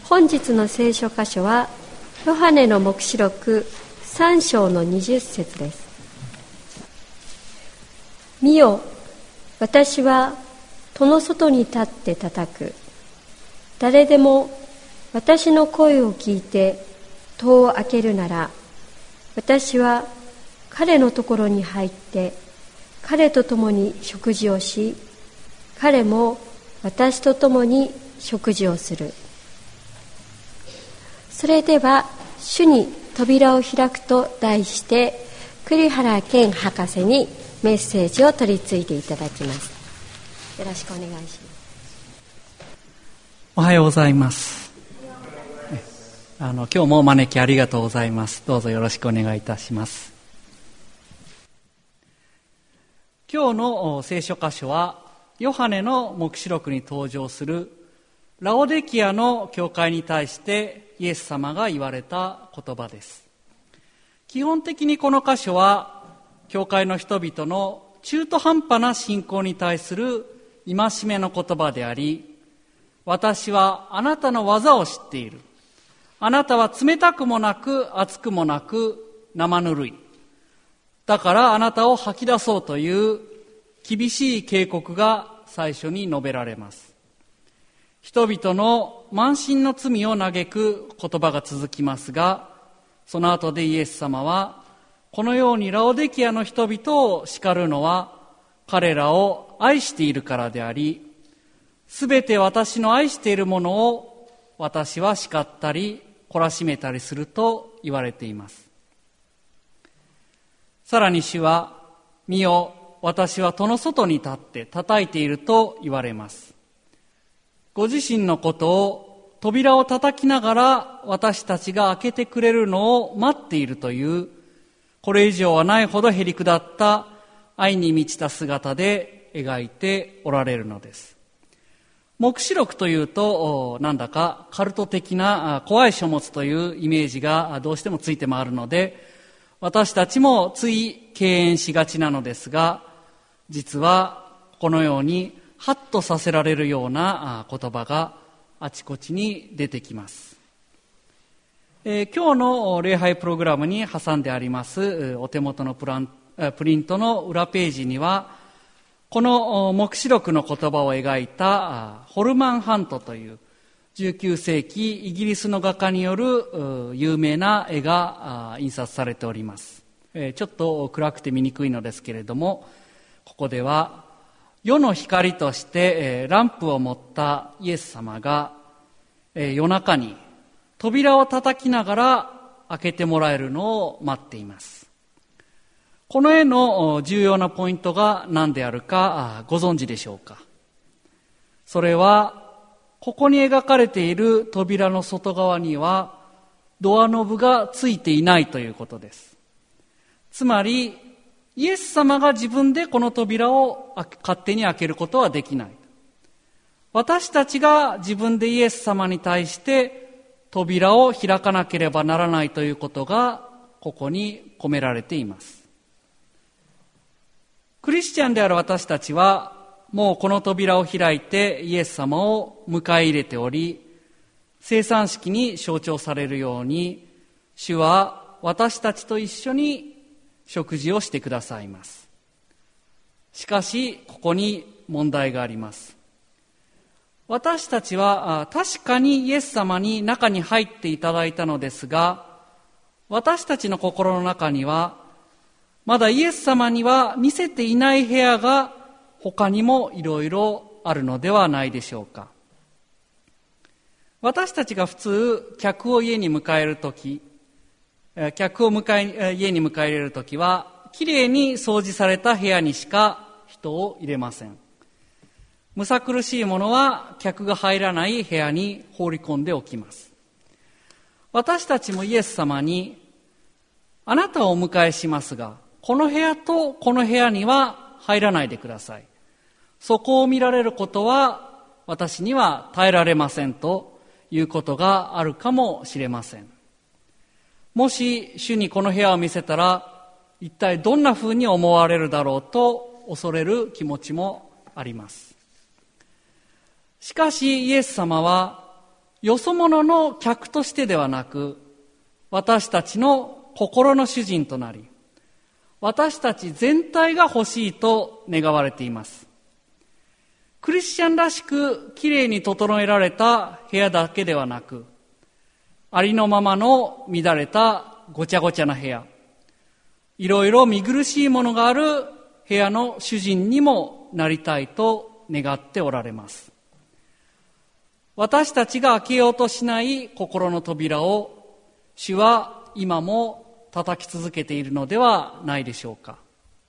本日の聖書箇所はヨハネの黙示録3章の20節です。見よ、私は戸の外に立って叩く。誰でも私の声を聞いて戸を開けるなら、私は彼のところに入って彼と共に食事をし、彼も私と共に食事をする。それでは主に扉を開くと題して、栗原健博士にメッセージを取り次いでいただきます。よろしくお願いします。 おはようございます。今日もお招きありがとうございます。どうぞよろしくお願いいたします。今日の聖書箇所はヨハネの黙示録に登場するラオデキアの教会に対してイエス様が言われた言葉です。基本的にこの箇所は教会の人々の中途半端な信仰に対する戒めの言葉であり、私はあなたの技を知っている。あなたは冷たくもなく熱くもなく生ぬるい。だからあなたを吐き出そうという厳しい警告が最初に述べられます。人々の慢心の罪を嘆く言葉が続きますが、その後でイエス様は、このようにラオデキアの人々を叱るのは彼らを愛しているからであり、すべて私の愛しているものを私は叱ったり懲らしめたりすると言われています。さらに主は、見よ、私は戸の外に立って叩いていると言われます。ご自身のことを扉を叩きながら私たちが開けてくれるのを待っているという、これ以上はないほどへりくだった愛に満ちた姿で描いておられるのです。黙示録というとなんだかカルト的な怖い書物というイメージがどうしてもついて回るので、私たちもつい敬遠しがちなのですが、実はこのようにハッとさせられるような言葉があちこちに出てきます。今日の礼拝プログラムに挟んでありますお手元のプリントの裏ページには、この黙示録の言葉を描いたホルマン・ハントという19世紀イギリスの画家による有名な絵が印刷されております。ちょっと暗くて見にくいのですけれども、ここでは世の光としてランプを持ったイエス様が夜中に扉を叩きながら開けてもらえるのを待っています。この絵の重要なポイントが何であるかご存知でしょうか。それはここに描かれている扉の外側にはドアノブがついていないということです。つまりイエス様が自分でこの扉を勝手に開けることはできない。私たちが自分でイエス様に対して扉を開かなければならないということがここに込められています。クリスチャンである私たちはもうこの扉を開いてイエス様を迎え入れており、聖餐式に象徴されるように主は私たちと一緒に食事をしてくださいます。しかしここに問題があります。私たちは確かにイエス様に中に入っていただいたのですが、私たちの心の中にはまだイエス様には見せていない部屋が他にもいろいろあるのではないでしょうか。私たちが普通客を家に迎えるとき、家に迎え入れるときはきれいに掃除された部屋にしか人を入れません。むさ苦しいものは客が入らない部屋に放り込んでおきます。私たちもイエス様に、あなたをお迎えしますが、この部屋とこの部屋には入らないでください。そこを見られることは私には耐えられませんということがあるかもしれません。もし主にこの部屋を見せたら一体どんなふうに思われるだろうと恐れる気持ちもあります。しかしイエス様はよそ者の客としてではなく、私たちの心の主人となり、私たち全体が欲しいと願われています。クリスチャンらしくきれいに整えられた部屋だけではなく、ありのままの乱れたごちゃごちゃな部屋、いろいろ見苦しいものがある部屋の主人にもなりたいと願っておられます。私たちが開けようとしない心の扉を主は今も叩き続けているのではないでしょうか。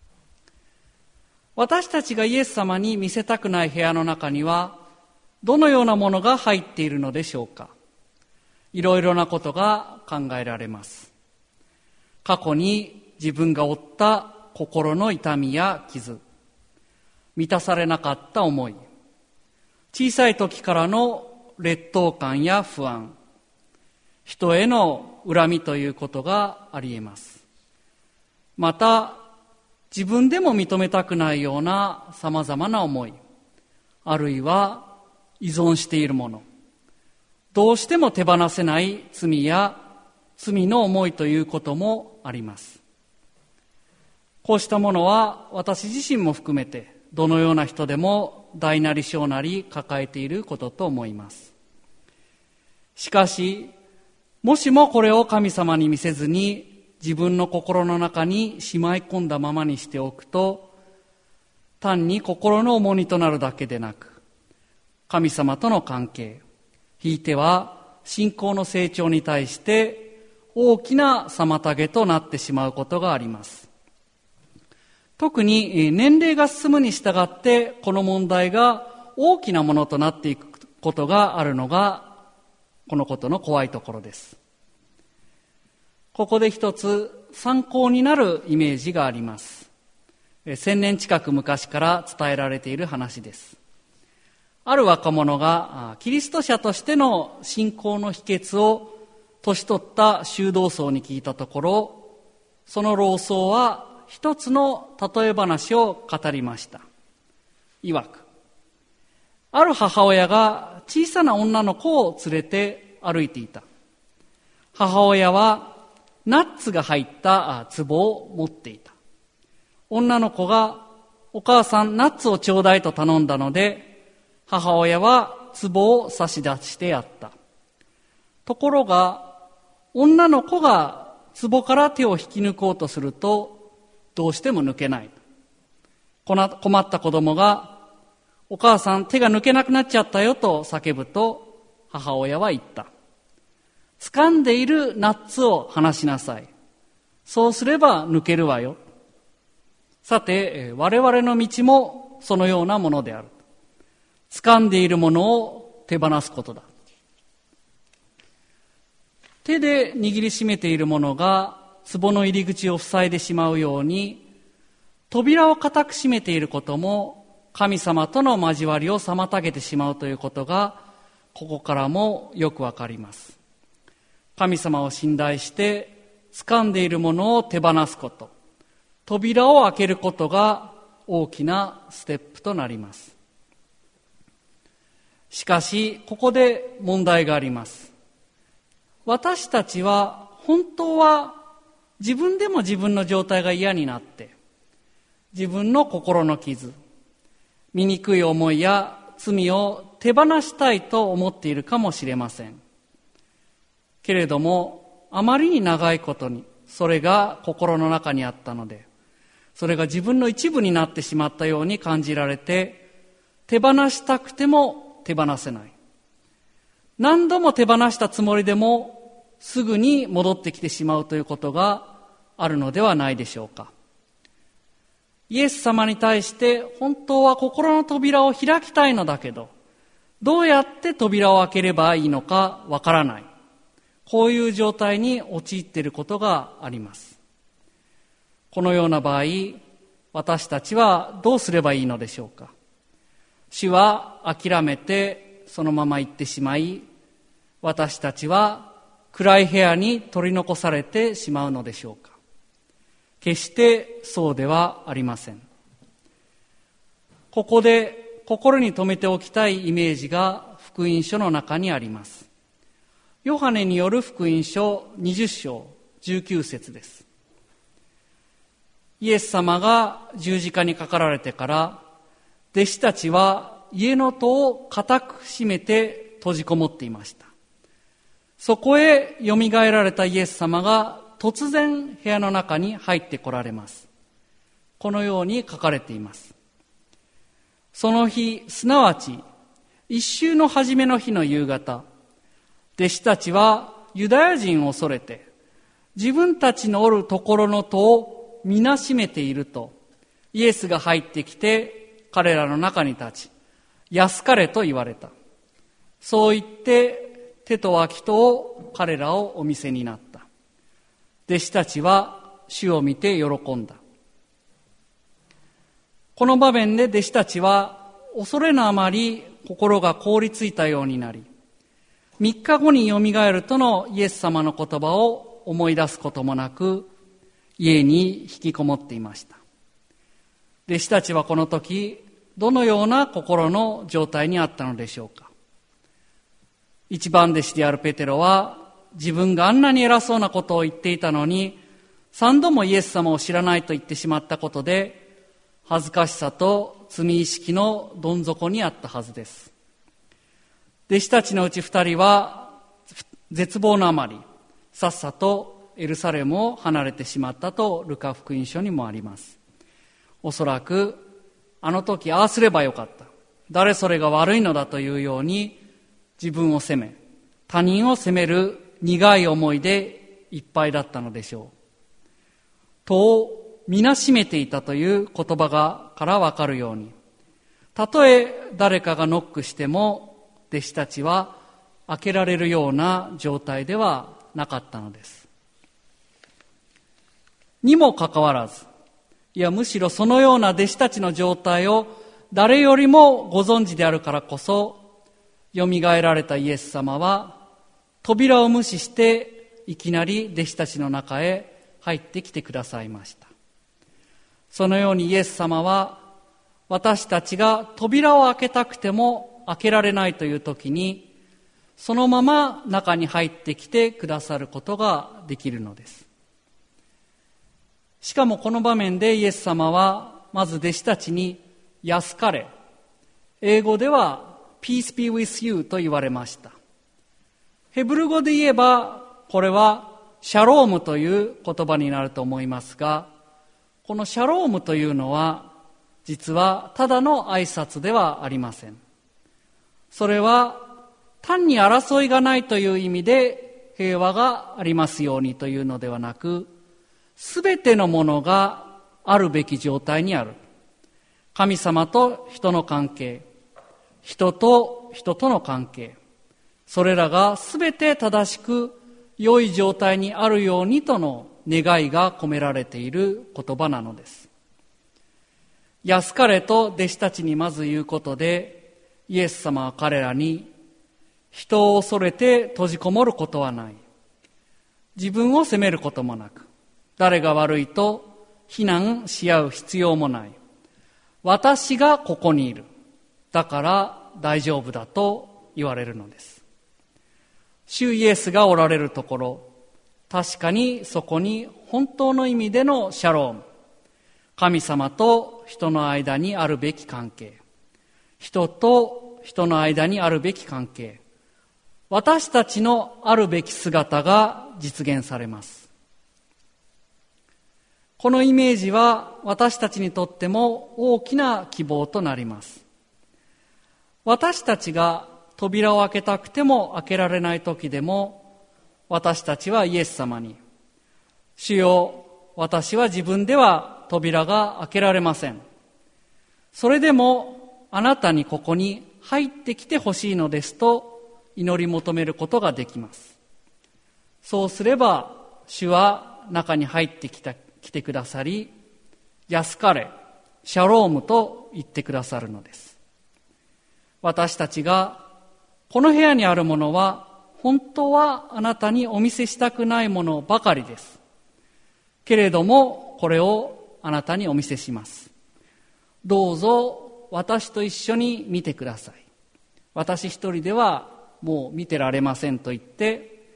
私たちがイエス様に見せたくない部屋の中にはどのようなものが入っているのでしょうか。いろいろなことが考えられます。過去に自分が負った心の痛みや傷、満たされなかった思い、小さい時からの劣等感や不安、人への恨みということがあり得ます。また、自分でも認めたくないようなさまざまな思い、あるいは依存しているもの、どうしても手放せない罪や罪の思いということもあります。こうしたものは私自身も含めてどのような人でも大なり小なり抱えていることと思います。しかし、もしもこれを神様に見せずに自分の心の中にしまい込んだままにしておくと、単に心の重荷となるだけでなく、神様との関係、ひいては信仰の成長に対して大きな妨げとなってしまうことがあります。特に年齢が進むに従ってこの問題が大きなものとなっていくことがあるのがこのことの怖いところです。ここで一つ参考になるイメージがあります。1000年近く昔から伝えられている話です。ある若者がキリスト者としての信仰の秘訣を年取った修道僧に聞いたところ、その老僧は一つの例え話を語りました。曰く、ある母親が小さな女の子を連れて歩いていた。母親はナッツが入った壺を持っていた。女の子がお母さんナッツをちょうだいと頼んだので、母親は壺を差し出してやった。ところが女の子が壺から手を引き抜こうとするとどうしても抜けない。困った子供がお母さん手が抜けなくなっちゃったよと叫ぶと、母親は言った。掴んでいるナッツを離しなさい。そうすれば抜けるわよ。さて、我々の道もそのようなものである。掴んでいるものを手放すことだ。手で握りしめているものが壺の入り口を塞いでしまうように、扉を固く閉めていることも神様との交わりを妨げてしまうということが、ここからもよくわかります。神様を信頼して掴んでいるものを手放すこと、扉を開けることが大きなステップとなります。しかし、ここで問題があります。私たちは本当は自分でも自分の状態が嫌になって、自分の心の傷、醜い思いや罪を手放したいと思っているかもしれません。けれども、あまりに長いことにそれが心の中にあったので、それが自分の一部になってしまったように感じられて、手放したくても手放せない。何度も手放したつもりでもすぐに戻ってきてしまうということがあるのではないでしょうか。イエス様に対して本当は心の扉を開きたいのだけど、どうやって扉を開ければいいのかわからない。こういう状態に陥っていることがあります。このような場合、私たちはどうすればいいのでしょうか。主は諦めてそのまま行ってしまい、私たちは暗い部屋に取り残されてしまうのでしょうか。決してそうではありません。ここで心に留めておきたいイメージが福音書の中にあります。 ヨハネによる福音書20章19節です。イエス様が十字架にかかられてから、弟子たちは家の戸を固く閉めて閉じこもっていました。そこへよみがえられたイエス様が突然部屋の中に入ってこられます。このように書かれています。その日、すなわち一週の初めの日の夕方、弟子たちはユダヤ人を恐れて、自分たちのおるところの戸を皆閉めていると、イエスが入ってきて彼らの中に立ち、安かれと言われた。そう言って手と脇とを彼らをお見せになった。弟子たちは主を見て喜んだ。この場面で弟子たちは恐れのあまり心が凍りついたようになり、3日後によみがえるとのイエス様の言葉を思い出すこともなく、家に引きこもっていました。弟子たちはこの時、どのような心の状態にあったのでしょうか。一番弟子であるペテロは、自分があんなに偉そうなことを言っていたのに、3度もイエス様を知らないと言ってしまったことで、恥ずかしさと罪意識のどん底にあったはずです。弟子たちのうち2人は絶望のあまり、さっさとエルサレムを離れてしまったとルカ福音書にもあります。おそらくあの時ああすればよかった、誰それが悪いのだというように自分を責め、他人を責める苦い思いでいっぱいだったのでしょう。戸を皆閉めていたという言葉からわかるように、たとえ誰かがノックしても弟子たちは開けられるような状態ではなかったのです。にもかかわらず、いやむしろそのような弟子たちの状態を誰よりもご存知であるからこそ、よみがえられたイエス様は扉を無視していきなり弟子たちの中へ入ってきてくださいました。そのようにイエス様は私たちが扉を開けたくても開けられないという時に、そのまま中に入ってきてくださることができるのです。しかもこの場面でイエス様はまず弟子たちに安かれ、英語では Peace be with you と言われました。ヘブル語で言えばこれはシャロームという言葉になると思いますが、このシャロームというのは実はただの挨拶ではありません。それは単に争いがないという意味で平和がありますようにというのではなく、すべてのものがあるべき状態にある。神様と人の関係、人と人との関係、それらがすべて正しく良い状態にあるようにとの願いが込められている言葉なのです。安かれと弟子たちにまず言うことで、イエス様は彼らに、人を恐れて閉じこもることはない、自分を責めることもなく、誰が悪いと非難し合う必要もない、私がここにいる、だから大丈夫だと言われるのです。主イエスがおられるところ、確かにそこに本当の意味でのシャローム、神様と人の間にあるべき関係、人と人の間にあるべき関係、私たちのあるべき姿が実現されます。このイメージは私たちにとっても大きな希望となります。私たちが扉を開けたくても開けられない時でも、私たちはイエス様に、主よ、私は自分では扉が開けられません。それでもあなたにここに入ってきてほしいのですと祈り求めることができます。そうすれば主は中に入ってきてくださり、安かれ、シャロームと言ってくださるのです。私たちがこの部屋にあるものは本当はあなたにお見せしたくないものばかりです。けれどもこれをあなたにお見せします。どうぞ私と一緒に見てください。私一人ではもう見てられませんと言って、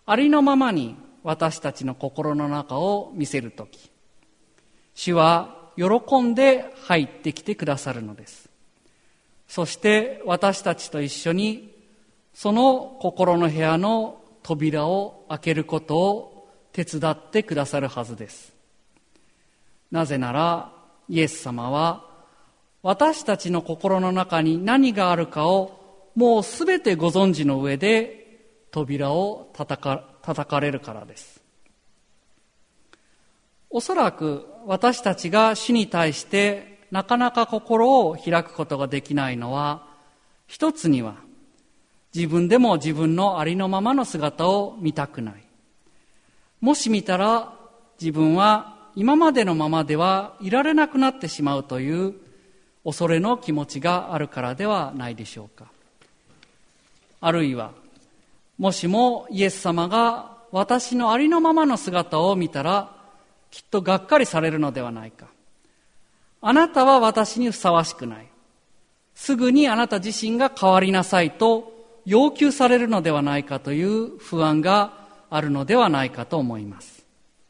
ありのままに私たちの心の中を見せるとき、主は喜んで入ってきてくださるのです。そして私たちと一緒にその心の部屋の扉を開けることを手伝ってくださるはずです。なぜならイエス様は私たちの心の中に何があるかをもうすべてご存知の上で扉を叩かれるからです。おそらく私たちが主に対してなかなか心を開くことができないのは、一つには自分でも自分のありのままの姿を見たくない。もし見たら自分は今までのままではいられなくなってしまうという恐れの気持ちがあるからではないでしょうか。あるいはもしもイエス様が私のありのままの姿を見たらきっとがっかりされるのではないか。あなたは私にふさわしくない。すぐにあなた自身が変わりなさいと要求されるのではないかという不安があるのではないかと思います。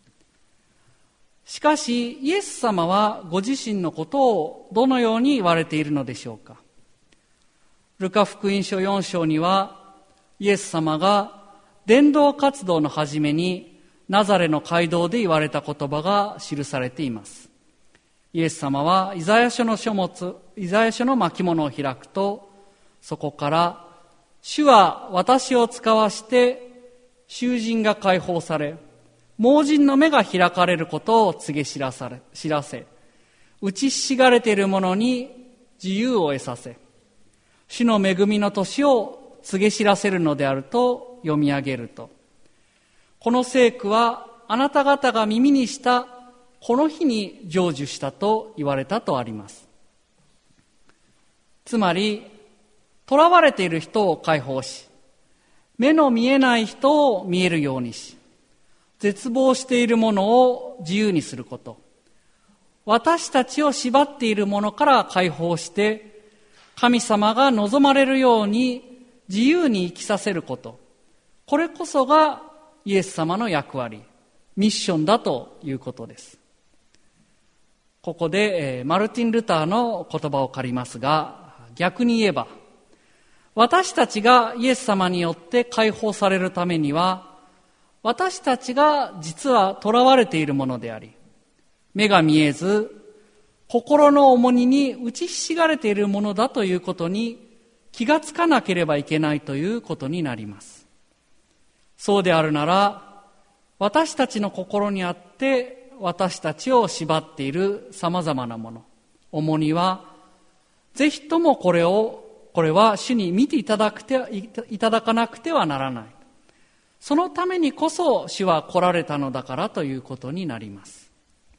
しかしイエス様はご自身のことをどのように言われているのでしょうか。ルカ福音書4章にはイエス様が伝道活動の初めにナザレの街道で言われた言葉が記されています。イエス様はイザヤ書の巻物を開くと、そこから主は私を使わして囚人が解放され、盲人の目が開かれることを告げ知らせ、打ちひしがれている者に自由を得させ、主の恵みの年を告げ知らせるのであると読み上げると、この聖句はあなた方が耳にしたこの日に成就したと言われたとあります。つまり囚われている人を解放し、目の見えない人を見えるようにし、絶望しているものを自由にすること、私たちを縛っているものから解放して神様が望まれるように自由に生きさせること、これこそがイエス様の役割、ミッションだということです。ここでマルティン・ルターの言葉を借りますが、逆に言えば私たちがイエス様によって解放されるためには、私たちが実は囚われているものであり、目が見えず心の重荷に打ちひしがれているものだということに気がつかなければいけないということになります。そうであるなら、私たちの心にあって私たちを縛っているさまざまなもの、重荷はぜひともこれは主に見ていただかなくてはならない。そのためにこそ主は来られたのだからということになります。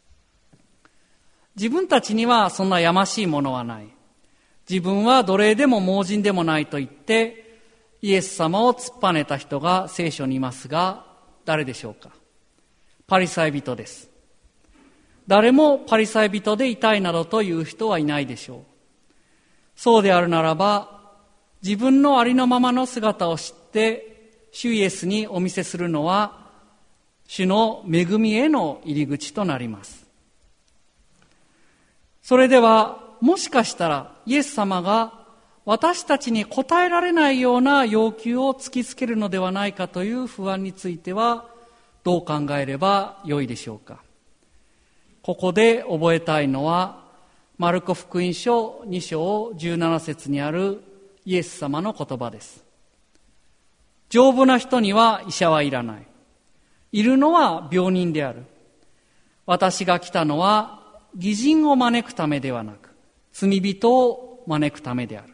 自分たちにはそんなやましいものはない。自分は奴隷でも盲人でもないと言ってイエス様を突っぱねた人が聖書にいますが、誰でしょうか。パリサイ人です。誰もパリサイ人でいたいなどという人はいないでしょう。そうであるならば、自分のありのままの姿を知って主イエスにお見せするのは主の恵みへの入り口となります。それではもしかしたらイエス様が私たちに応えられないような要求を突きつけるのではないかという不安についてはどう考えればよいでしょうか。ここで覚えたいのはマルコ福音書2章17節にあるイエス様の言葉です。丈夫な人には医者はいらない。いるのは病人である。私が来たのは義人を招くためではなく、罪人を招くためである。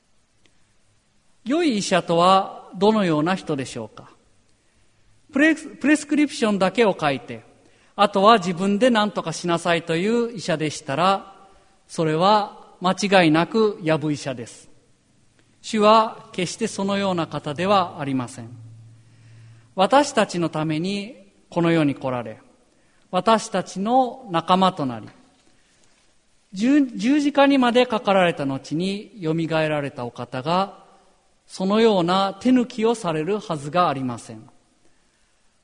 良い医者とはどのような人でしょうか。プレスクリプションだけを書いて、あとは自分で何とかしなさいという医者でしたら、それは間違いなくやぶ医者です。主は決してそのような方ではありません。私たちのためにこの世に来られ、私たちの仲間となり、十字架にまでかかられた後によみがえられたお方が、そのような手抜きをされるはずがありません。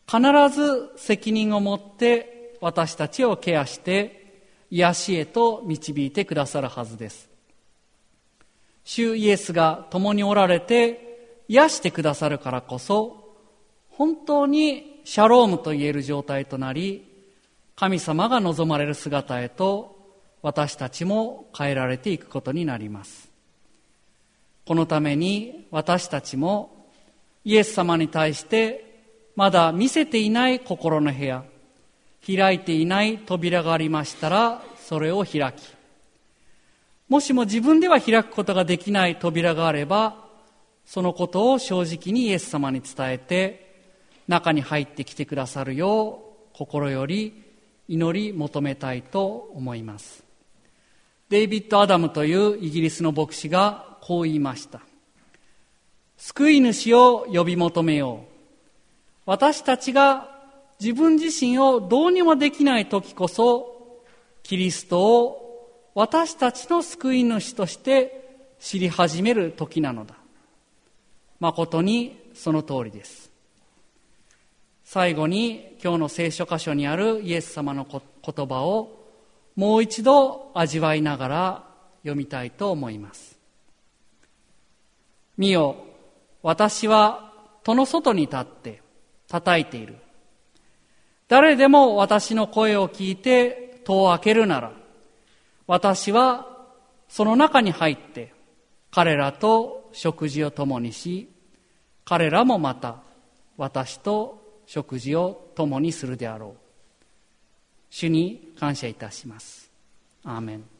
必ず責任を持って私たちをケアして癒しへと導いてくださるはずです。主イエスが共におられて癒してくださるからこそ、本当にシャロームと言える状態となり、神様が望まれる姿へと私たちも変えられていくことになります。このために私たちもイエス様に対してまだ見せていない心の部屋、開いていない扉がありましたら、それを開き、もしも自分では開くことができない扉があれば、そのことを正直にイエス様に伝えて、中に入ってきてくださるよう心より祈り求めたいと思います。デイビッド・アダムというイギリスの牧師がこう言いました。救い主を呼び求めよう。私たちが自分自身をどうにもできない時こそ、キリストを私たちの救い主として知り始める時なのだ。誠にその通りです。最後に今日の聖書箇所にあるイエス様の言葉をもう一度味わいながら読みたいと思います。見よ、私は戸の外に立って叩いている。誰でも私の声を聞いて戸を開けるなら、私はその中に入って彼らと食事を共にし、彼らもまた私と食事を共にするであろう。主に感謝いたします。アーメン。